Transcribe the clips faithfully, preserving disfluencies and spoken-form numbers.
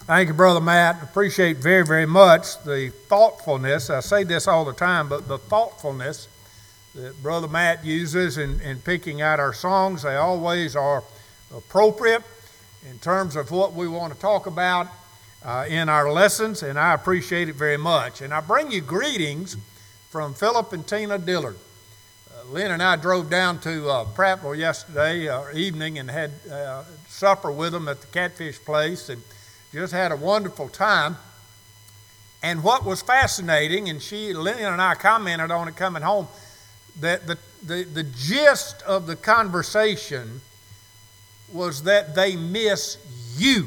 Thank you, Brother Matt. Appreciate very, very much the thoughtfulness. I say this all the time, but the thoughtfulness that Brother Matt uses in, in picking out our songs, they always are appropriate in terms of what we want to talk about uh, in our lessons, and I appreciate it very much. And I bring you greetings from Philip and Tina Dillard. Uh, Lynn and I drove down to uh, Prattville yesterday uh, evening and had uh, supper with them at the Catfish Place, and just had a wonderful time. And what was fascinating, and she, Lynn and I commented on it coming home, that the, the, the gist of the conversation was that they miss you.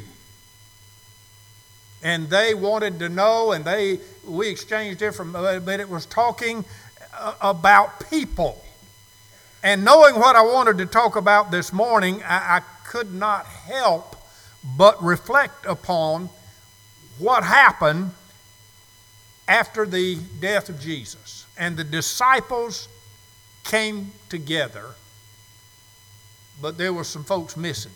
And they wanted to know, and they we exchanged different, but it was talking about people. And knowing what I wanted to talk about this morning, I, I could not help but reflect upon what happened after the death of Jesus. And the disciples came together, but there were some folks missing.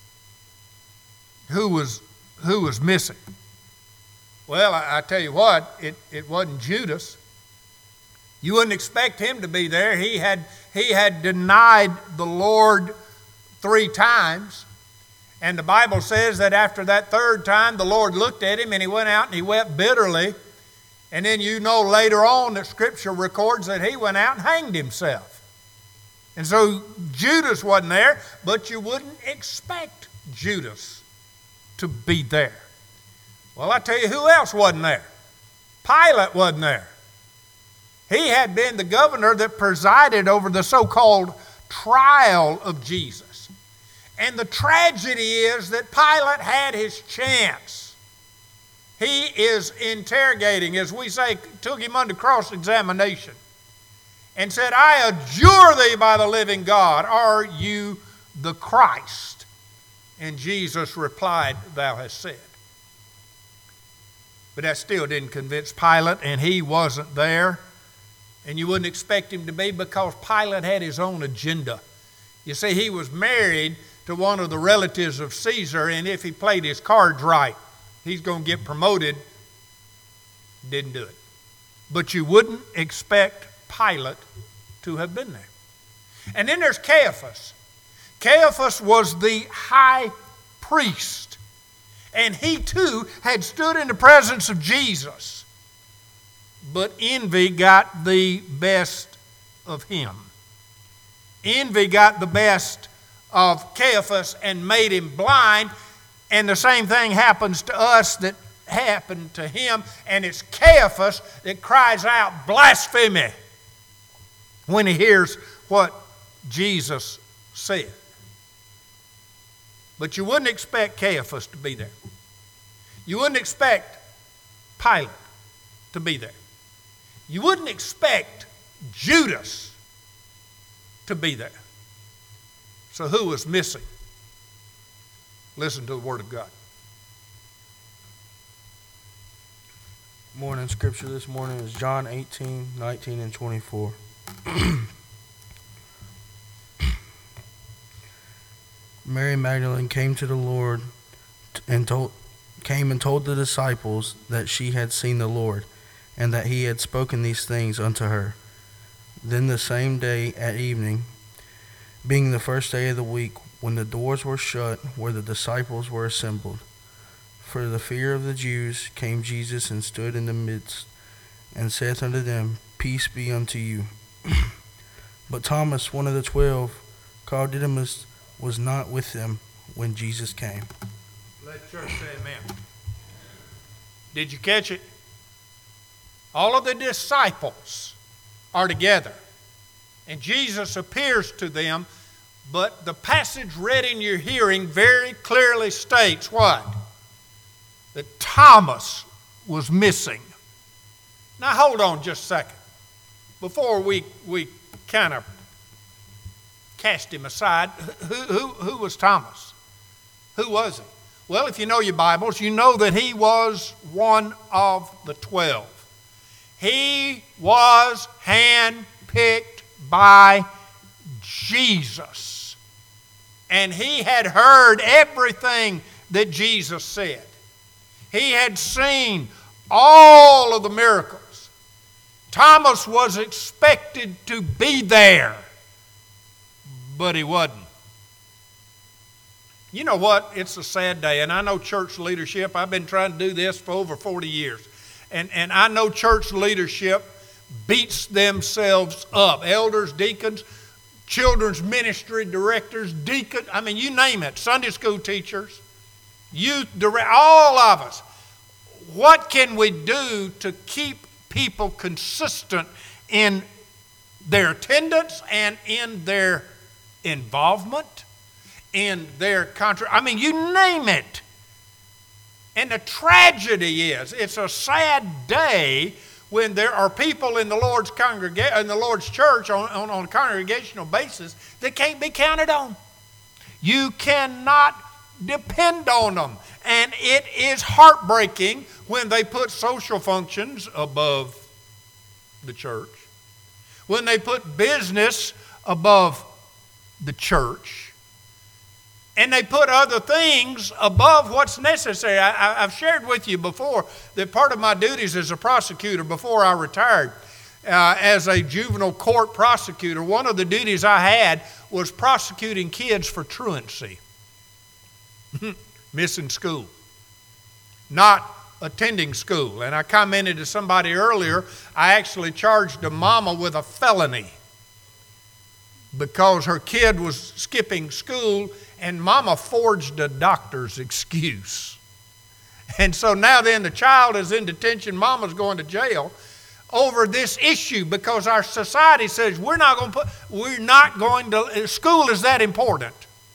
Who was who was missing? Well, I, I tell you what, it, it wasn't Judas. You wouldn't expect him to be there. He had he had denied the Lord three times. And the Bible says that after that third time, the Lord looked at him and he went out and he wept bitterly. And then you know later on that Scripture records that he went out and hanged himself. And so Judas wasn't there, but you wouldn't expect Judas to be there. Well, I tell you who else wasn't there. Pilate wasn't there. He had been the governor that presided over the so-called trial of Jesus. And the tragedy is that Pilate had his chance. He is interrogating, as we say, took him under cross-examination and said, I adjure thee by the living God, are you the Christ? And Jesus replied, thou hast said. But that still didn't convince Pilate, and he wasn't there. And you wouldn't expect him to be, because Pilate had his own agenda. You see, he was married to one of the relatives of Caesar, and if he played his cards right, he's going to get promoted. Didn't do it. But you wouldn't expect Pilate to have been there. And then there's Caiaphas. Caiaphas was the high priest, and he too had stood in the presence of Jesus. But envy got the best of him. Envy got the best of Caiaphas and made him blind. And the same thing happens to us that happened to him. And it's Caiaphas that cries out blasphemy when he hears what Jesus said. But you wouldn't expect Caiaphas to be there. You wouldn't expect Pilate to be there. You wouldn't expect Judas to be there. So who was missing? Listen to the Word of God. Morning scripture this morning is John eighteen, nineteen, and twenty-four. Mary Magdalene came to the Lord and told, came and told the disciples that she had seen the Lord, and that he had spoken these things unto her. Then the same day at evening, being the first day of the week, when the doors were shut where the disciples were assembled, for the fear of the Jews, came Jesus and stood in the midst, and saith unto them, Peace be unto you. But Thomas, one of the twelve, called Didymus, was not with them when Jesus came. Let church say amen. Did you catch it? All of the disciples are together, and Jesus appears to them, but the passage read in your hearing very clearly states what? That Thomas was missing. Now hold on just a second. Before we, we kind of cast him aside, who, who, who was Thomas? Who was he? Well, if you know your Bibles, you know that he was one of the twelve. He was handpicked by Jesus. And he had heard everything that Jesus said. He had seen all of the miracles. Thomas was expected to be there, but he wasn't. You know what? It's a sad day, and I know church leadership. I've been trying to do this for over forty years, and, and I know church leadership beats themselves up. Elders, deacons, children's ministry directors, deacons, I mean, you name it, Sunday school teachers, youth direct, all of us. What can we do to keep people consistent in their attendance and in their involvement, in their contra- I mean, you name it. And the tragedy is, it's a sad day when there are people in the Lord's congrega- in the Lord's church on, on, on a congregational basis that can't be counted on. You cannot depend on them. And it is heartbreaking when they put social functions above the church, when they put business above the church, and they put other things above what's necessary. I, I, I've shared with you before that part of my duties as a prosecutor before I retired, uh, as a juvenile court prosecutor, one of the duties I had was prosecuting kids for truancy. Missing school, not attending school. And I commented to somebody earlier, I actually charged a mama with a felony because her kid was skipping school and mama forged a doctor's excuse. And so now then the child is in detention, mama's going to jail over this issue because our society says we're not going to put, we're not going to, school is that important.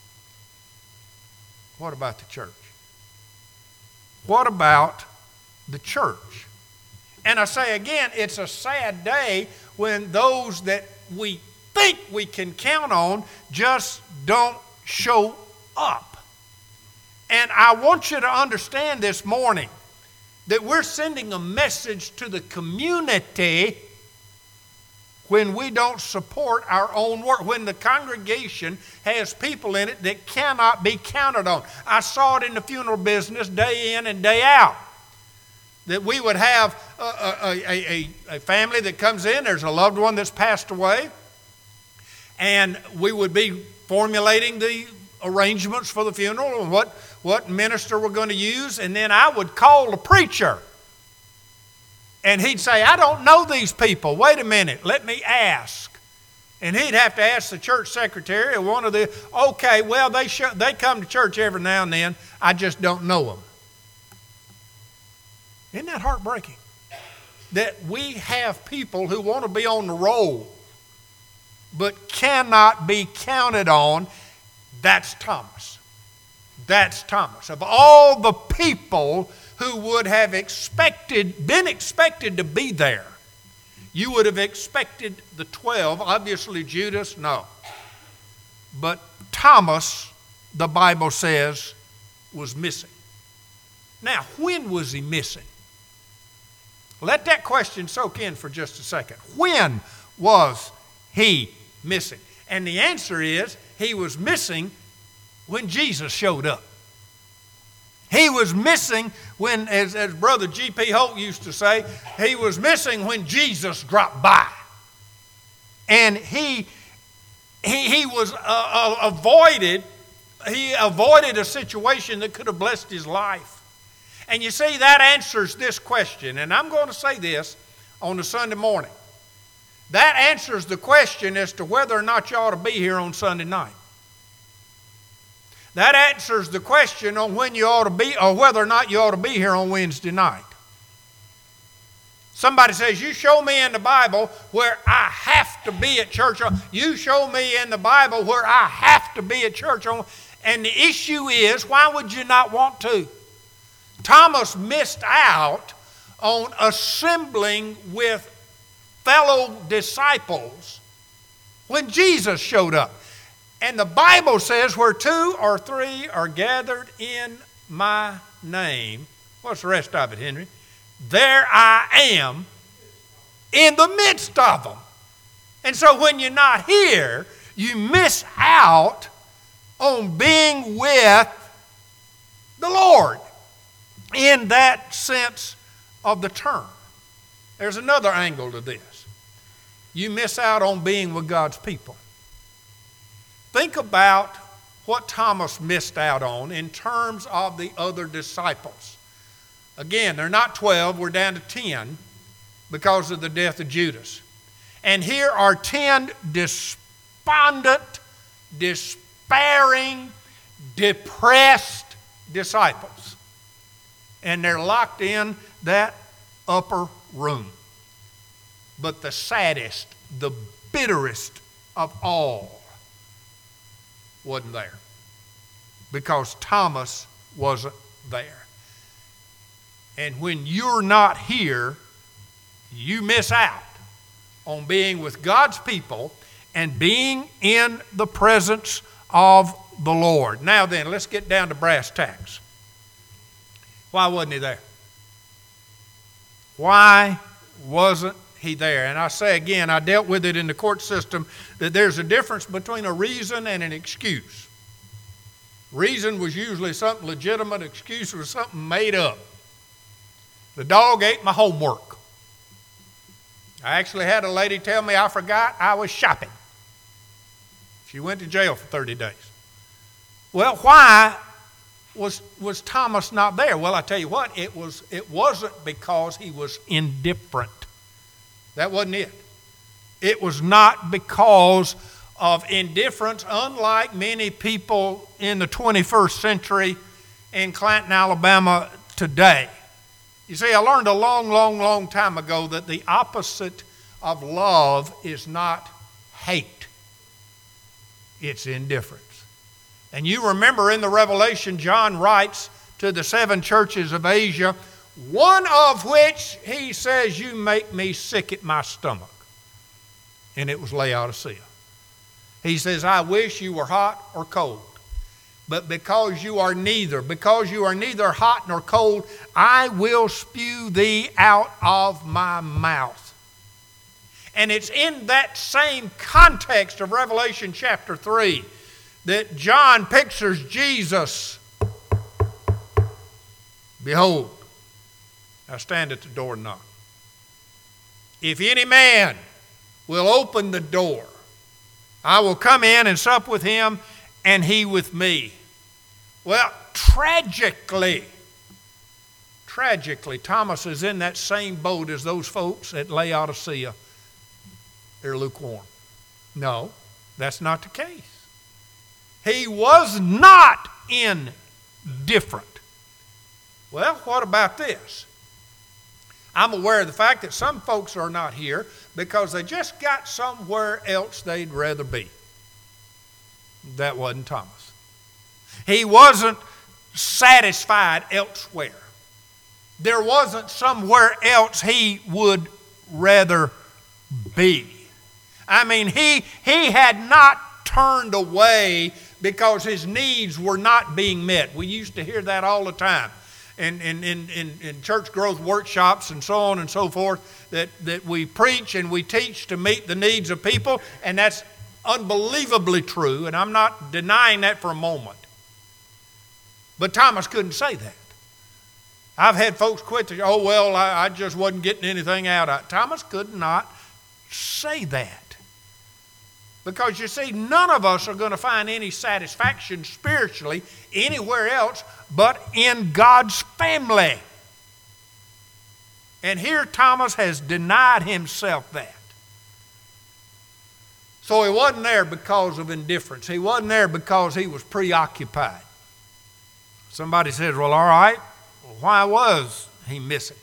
What about the church? What about the church? And I say again, it's a sad day when those that we think we can count on just don't show up. And I want you to understand this morning that we're sending a message to the community when we don't support our own work, when the congregation has people in it that cannot be counted on. I saw it in the funeral business day in and day out, that we would have a, a, a, a family that comes in, there's a loved one that's passed away, and we would be formulating the arrangements for the funeral and what, what minister we're going to use, and then I would call the preacher. And he'd say, I don't know these people. Wait a minute, let me ask. And he'd have to ask the church secretary or one of the, okay, well, they sh- they come to church every now and then. I just don't know them. Isn't that heartbreaking? That we have people who want to be on the roll but cannot be counted on. That's Thomas. That's Thomas. Of all the people who would have expected, been expected to be there, you would have expected the twelve. Obviously Judas, no. But Thomas, the Bible says, was missing. Now, when was he missing? Let that question soak in for just a second. When was he missing? And the answer is, he was missing when Jesus showed up. He was missing when, as, as Brother G P Holt used to say, he was missing when Jesus dropped by. And he, he, he was uh, uh, avoided, he avoided a situation that could have blessed his life. And you see, that answers this question, and I'm going to say this on a Sunday morning. That answers the question as to whether or not you ought to be here on Sunday night. That answers the question on when you ought to be, or whether or not you ought to be here on Wednesday night. Somebody says, you show me in the Bible where I have to be at church. You show me in the Bible where I have to be at church. And the issue is, why would you not want to? Thomas missed out on assembling with fellow disciples when Jesus showed up. And the Bible says where two or three are gathered in my name, what's the rest of it, Henry? There I am in the midst of them. And so when you're not here, you miss out on being with the Lord in in that sense of the term. There's another angle to this. You miss out on being with God's people. Think about what Thomas missed out on in terms of the other disciples. Again, they're not twelve, we're down to ten because of the death of Judas. And here are ten despondent, despairing, depressed disciples. And they're locked in that upper room. But the saddest, the bitterest of all wasn't there, because Thomas wasn't there. And when you're not here, you miss out on being with God's people and being in the presence of the Lord. Now then, let's get down to brass tacks. Why wasn't he there? Why wasn't he there? And I say again, I dealt with it in the court system, that there's a difference between a reason and an excuse. Reason was usually something legitimate, excuse was something made up. The dog ate my homework. I actually had a lady tell me I forgot I was shopping. She went to jail for thirty days. Well, why was, was Thomas not there? Well, I tell you what, it, was, it wasn't because he was indifferent. That wasn't it. It was not because of indifference, unlike many people in the twenty-first century in Clanton, Alabama today. You see, I learned a long, long, long time ago that the opposite of love is not hate. It's indifference. And you remember in the Revelation, John writes to the seven churches of Asia, one of which he says, you make me sick at my stomach. And it was Laodicea. He says, I wish you were hot or cold. But because you are neither, because you are neither hot nor cold, I will spew thee out of my mouth. And it's in that same context of Revelation chapter three that John pictures Jesus. Behold, I stand at the door and knock. If any man will open the door, I will come in and sup with him, and he with me. Well, tragically, tragically, Thomas is in that same boat as those folks at Laodicea. They're lukewarm. No, that's not the case. He was not indifferent. Well, what about this? I'm aware of the fact that some folks are not here because they just got somewhere else they'd rather be. That wasn't Thomas. He wasn't satisfied elsewhere. There wasn't somewhere else he would rather be. I mean, he, he had not turned away because his needs were not being met. We used to hear that all the time in, in, in, in, in church growth workshops and so on and so forth, that, that we preach and we teach to meet the needs of people, and that's unbelievably true, and I'm not denying that for a moment. But Thomas couldn't say that. I've had folks quit, to, oh, well, I, I just wasn't getting anything out of it. Thomas could not say that. Because you see, none of us are going to find any satisfaction spiritually anywhere else but in God's family. And here Thomas has denied himself that. So he wasn't there because of indifference. He wasn't there because he was preoccupied. Somebody says, well, all right, why was he missing?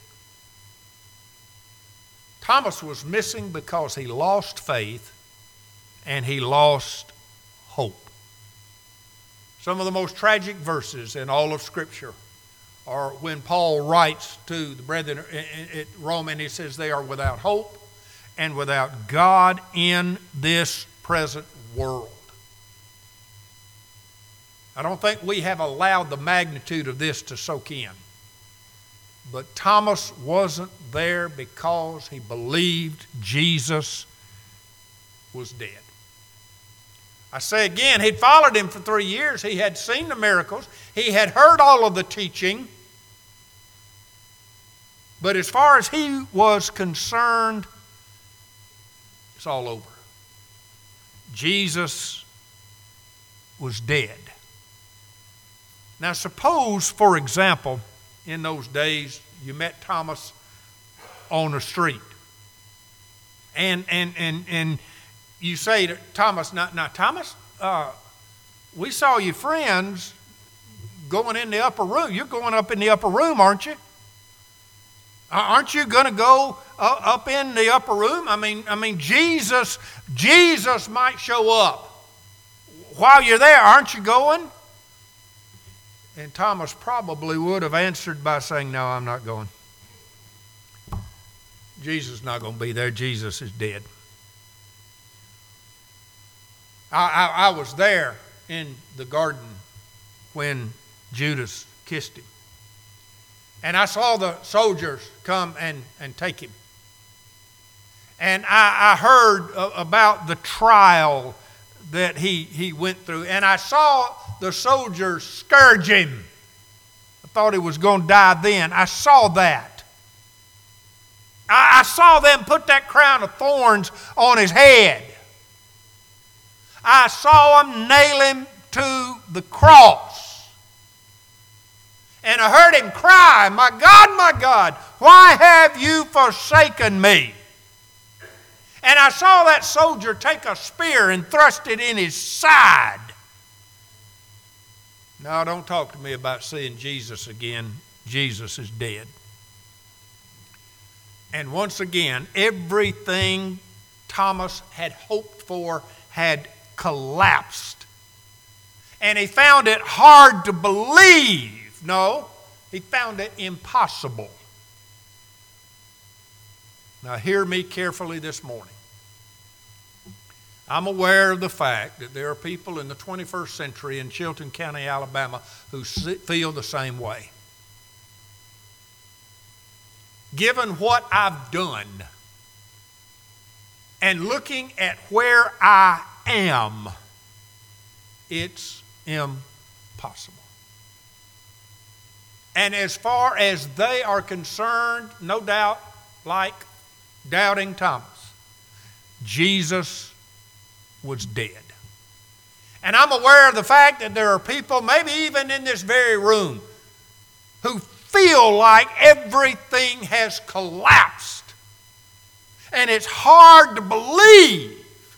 Thomas was missing because he lost faith and he lost hope. Some of the most tragic verses in all of Scripture are when Paul writes to the brethren at Rome, and he says they are without hope and without God in this present world. I don't think we have allowed the magnitude of this to soak in. But Thomas wasn't there because he believed Jesus was dead. I say again, he'd followed him for three years. He had seen the miracles. He had heard all of the teaching. But as far as he was concerned, it's all over. Jesus was dead. Now suppose, for example, in those days you met Thomas on the street. And and and and you say to Thomas, now, now Thomas, uh, we saw your friends going in the upper room. You're going up in the upper room, aren't you? Aren't you going to go uh, up in the upper room? I mean, I mean, Jesus, Jesus might show up. While you're there, aren't you going? And Thomas probably would have answered by saying, no, I'm not going. Jesus is not going to be there. Jesus is dead. I, I, I was there in the garden when Judas kissed him. And I saw the soldiers come and, and take him. And I, I heard uh, about the trial that he, he went through. And I saw the soldiers scourge him. I thought he was going to die then. I saw that. I, I saw them put that crown of thorns on his head. I saw them nail him to the cross. And I heard him cry, my God, my God, why have you forsaken me? And I saw that soldier take a spear and thrust it in his side. Now, don't talk to me about seeing Jesus again. Jesus is dead. And once again, everything Thomas had hoped for had collapsed. And he found it hard to believe. No, he found it impossible. Now hear me carefully this morning. I'm aware of the fact that there are people in the twenty-first century in Chilton County, Alabama, who feel the same way. Given what I've done and looking at where I am, it's impossible. And as far as they are concerned, no doubt, like doubting Thomas, Jesus was dead. And I'm aware of the fact that there are people, maybe even in this very room, who feel like everything has collapsed. And it's hard to believe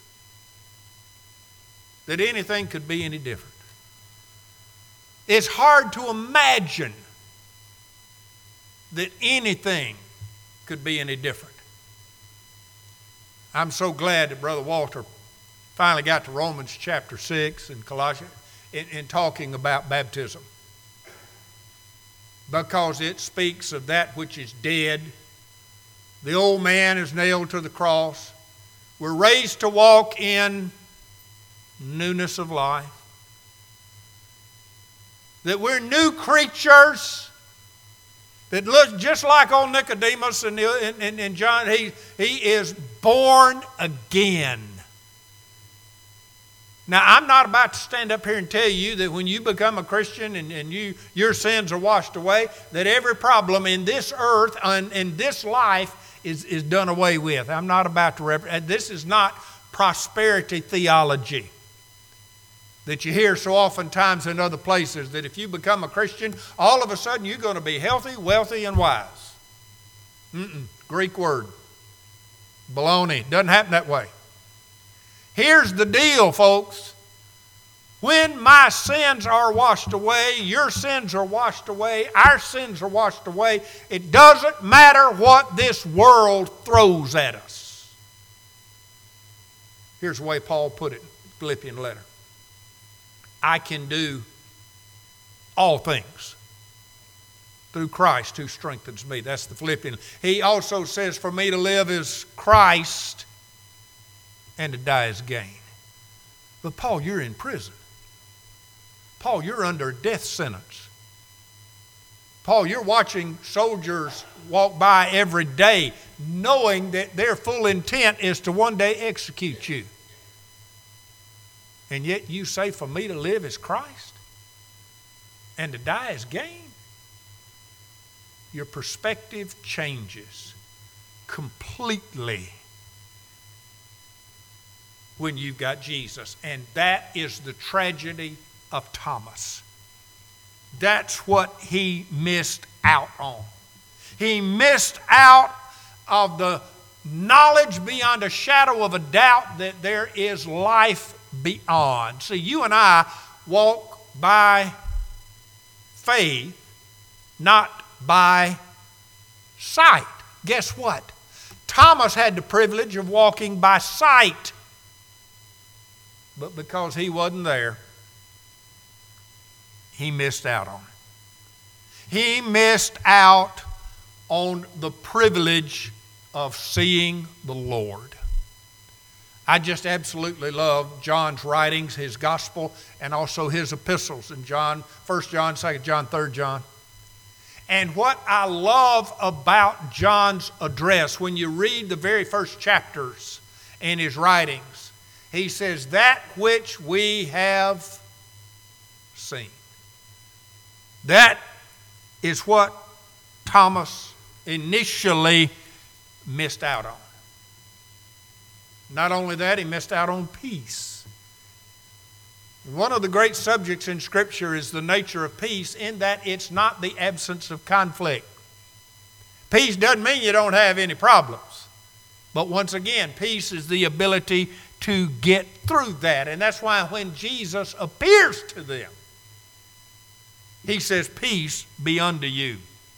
that anything could be any different. It's hard to imagine that anything could be any different. I'm so glad that Brother Walter finally got to Romans chapter six and Colossians in, in talking about baptism, because it speaks of that which is dead. The old man is nailed to the cross. We're raised to walk in newness of life. That we're new creatures. That looks just like old Nicodemus and, and, and John. He, he is born again. Now, I'm not about to stand up here and tell you that when you become a Christian and, and you, your sins are washed away, that every problem in this earth and in this life is, is done away with. I'm not about to represent. This is not prosperity theology that you hear so oftentimes in other places, that if you become a Christian, all of a sudden you're going to be healthy, wealthy, and wise. Mm-mm. Greek word. Baloney. Doesn't happen that way. Here's the deal, folks. When my sins are washed away, your sins are washed away, our sins are washed away, it doesn't matter what this world throws at us. Here's the way Paul put it in the Philippian letter. I can do all things through Christ who strengthens me. That's the Philippian. He also says, for me to live is Christ and to die is gain. But Paul, you're in prison. Paul, you're under a death sentence. Paul, you're watching soldiers walk by every day knowing that their full intent is to one day execute you. And yet you say, for me to live is Christ and to die is gain. your perspective changes completely when you've got Jesus. And that is the tragedy of Thomas. That's what he missed out on. He missed out of the knowledge beyond a shadow of a doubt that there is life beyond. See, you and I walk by faith, not by sight. Guess what? Thomas had the privilege of walking by sight. But because he wasn't there, he missed out on it. He missed out on the privilege of seeing the Lord. I just absolutely love John's writings, his gospel, and also his epistles in John, First John, Second John, Third John. And what I love about John's address, when you read the very first chapters in his writings, he says, that which we have seen. That is what Thomas initially missed out on. Not only that, he missed out on peace. One of the great subjects in Scripture is the nature of peace, in that it's not the absence of conflict. Peace doesn't mean you don't have any problems. But once again, peace is the ability to get through that. And that's why when Jesus appears to them, he says, peace be unto you.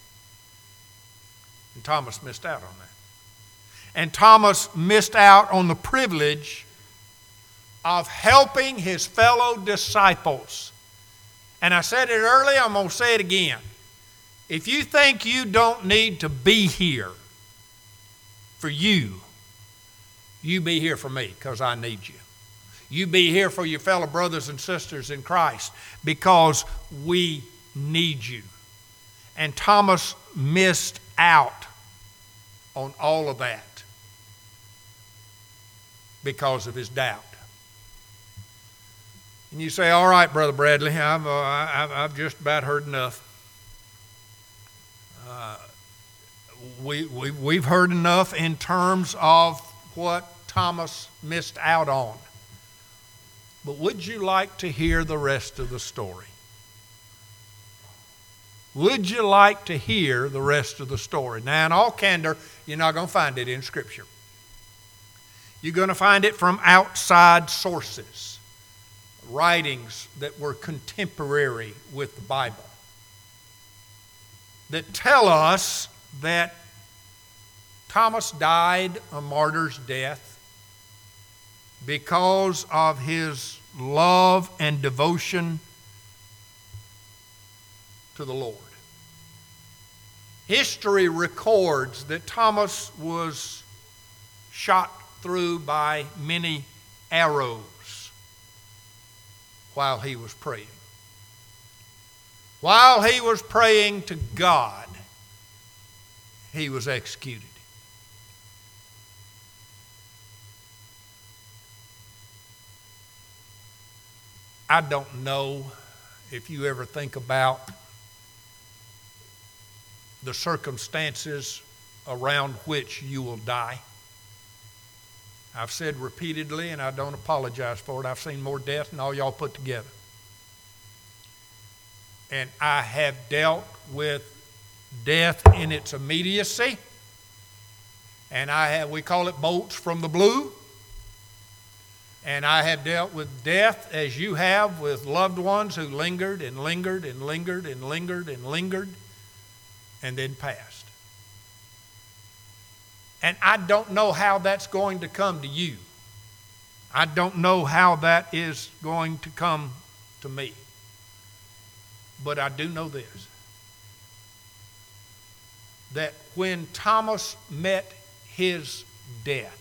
And Thomas missed out on that. And Thomas missed out on the privilege of helping his fellow disciples. And I said it earlier, I'm going to say it again. If you think you don't need to be here for you, you be here for me, because I need you. You be here for your fellow brothers and sisters in Christ, because we need you. And Thomas missed out on all of that because of his doubt. And you say, all right, Brother Bradley, I've, uh, I've, I've just about heard enough. Uh, we, we, we've heard enough in terms of what Thomas missed out on. But would you like to hear the rest of the story? Would you like to hear the rest of the story? Now, in all candor, you're not going to find it in Scripture. You're going to find it from outside sources, writings that were contemporary with the Bible, that tell us that Thomas died a martyr's death because of his love and devotion to the Lord. History records that Thomas was shot through by many arrows while he was praying. While he was praying to God, he was executed. I don't know if you ever think about the circumstances around which you will die. I've said repeatedly, and I don't apologize for it, I've seen more death than all y'all put together. And I have dealt with death in its immediacy, and I have, we call it bolts from the blue. And I have dealt with death as you have, with loved ones who lingered and lingered and lingered and lingered and lingered and then passed. And I don't know how that's going to come to you. I don't know how that is going to come to me. But I do know this, that when Thomas met his death,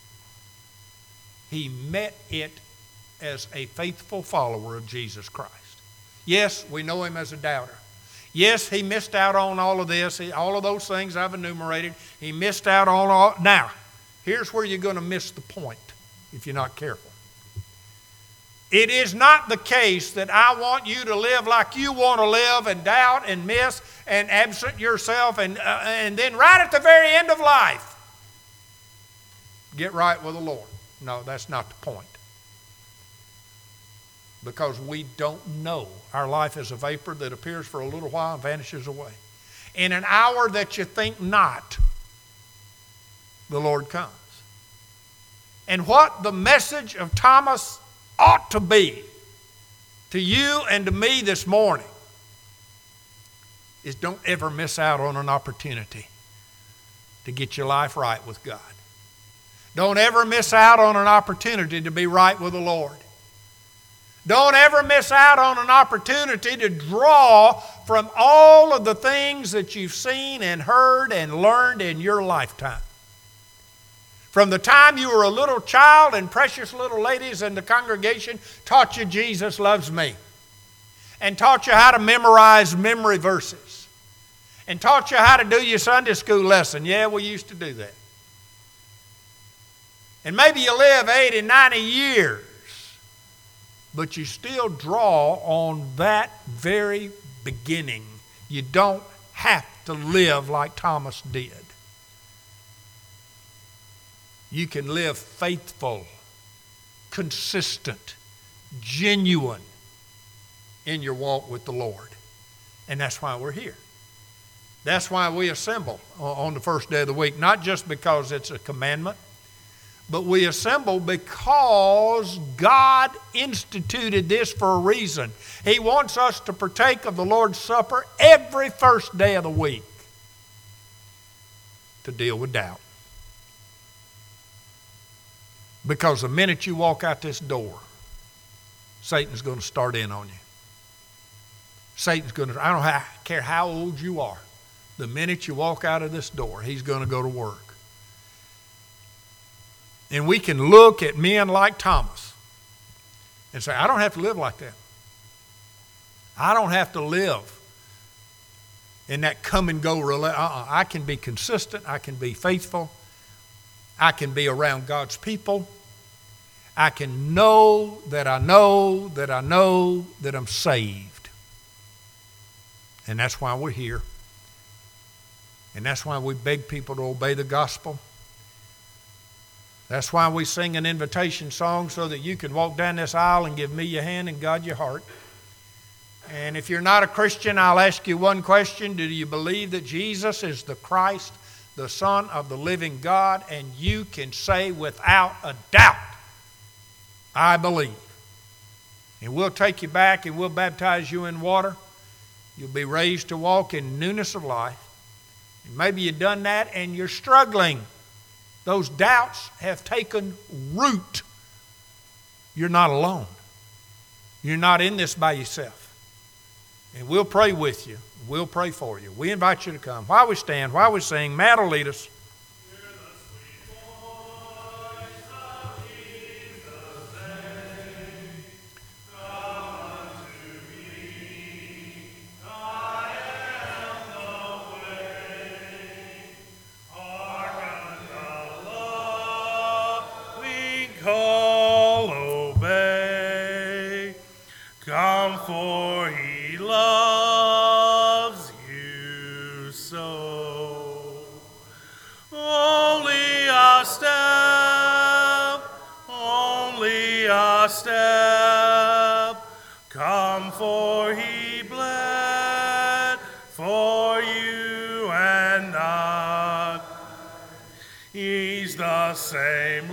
he met it as a faithful follower of Jesus Christ. Yes, we know him as a doubter. Yes, he missed out on all of this, all of those things I've enumerated. He missed out on all. Now, here's where you're going to miss the point if you're not careful. It is not the case that I want you to live like you want to live and doubt and miss and absent yourself and, uh, and then right at the very end of life, get right with the Lord. No, that's not the point. Because we don't know. Our life is a vapor that appears for a little while and vanishes away. In an hour that you think not, the Lord comes. And what the message of Thomas ought to be to you and to me this morning is don't ever miss out on an opportunity to get your life right with God. Don't ever miss out on an opportunity to be right with the Lord. Don't ever miss out on an opportunity to draw from all of the things that you've seen and heard and learned in your lifetime. From the time you were a little child and precious little ladies in the congregation taught you Jesus loves me, and taught you how to memorize memory verses, and taught you how to do your Sunday school lesson. Yeah, we used to do that. And maybe you live eighty, ninety years, but you still draw on that very beginning. You don't have to live like Thomas did. You can live faithful, consistent, genuine in your walk with the Lord. And that's why we're here. That's why we assemble on the first day of the week, not just because it's a commandment, but we assemble because God instituted this for a reason. He wants us to partake of the Lord's Supper every first day of the week to deal with doubt. Because the minute you walk out this door, Satan's going to start in on you. Satan's going to, I don't have, care how old you are, the minute you walk out of this door, he's going to go to work. And we can look at men like Thomas and say, I don't have to live like that. I don't have to live in that come and go relation. Uh-uh. I can be consistent. I can be faithful. I can be around God's people. I can know that I know that I know that I'm saved. And that's why we're here. And that's why we beg people to obey the gospel. That's why we sing an invitation song so that you can walk down this aisle and give me your hand and God your heart. And if you're not a Christian, I'll ask you one question. Do you believe that Jesus is the Christ, the Son of the living God? And you can say without a doubt, I believe. And we'll take you back and we'll baptize you in water. You'll be raised to walk in newness of life. And maybe you've done that and you're struggling. Those doubts have taken root. You're not alone. You're not in this by yourself. And we'll pray with you. We'll pray for you. We invite you to come. While we stand, while we sing, Matt will lead us. For he loves you so. Only a step, only a step. Come, for he bled for you and not. He's the same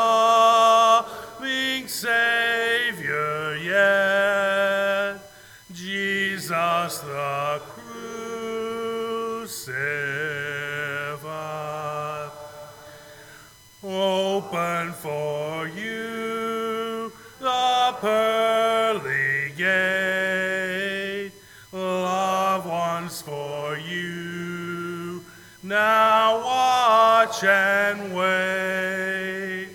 loving Savior yet. Jesus the crucified. Open for you the pearly gate. Love once for you. Now watch and wait.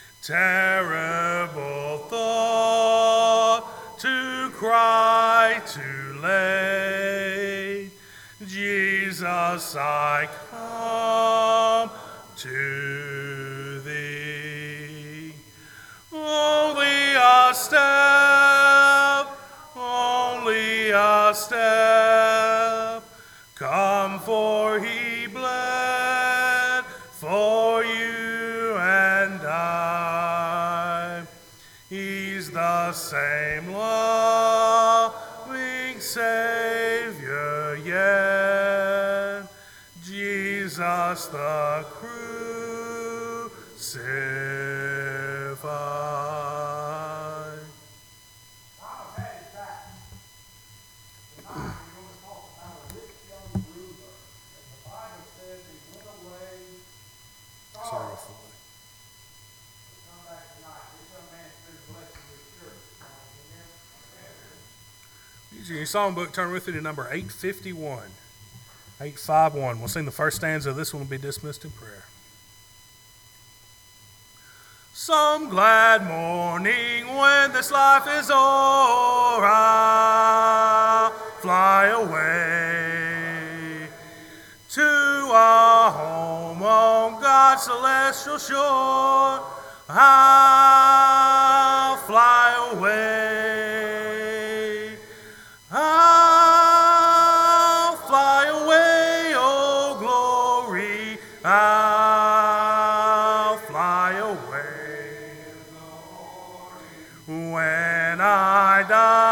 Terrible thought to cry too late. Jesus, I come to thee. Only a step, only a step. Come, for he bled for you and I. He's the same loving Savior yet, Jesus the crucified. Sorrowfully. Use your songbook, turn with me to number eight fifty-one. eight fifty-one. We'll sing the first stanza. This one will be dismissed in prayer. Some glad morning when this life is o'er, I'll fly away to a home on God's celestial shore. I'll fly away. I'll fly away, oh glory. I'll fly away. When I die,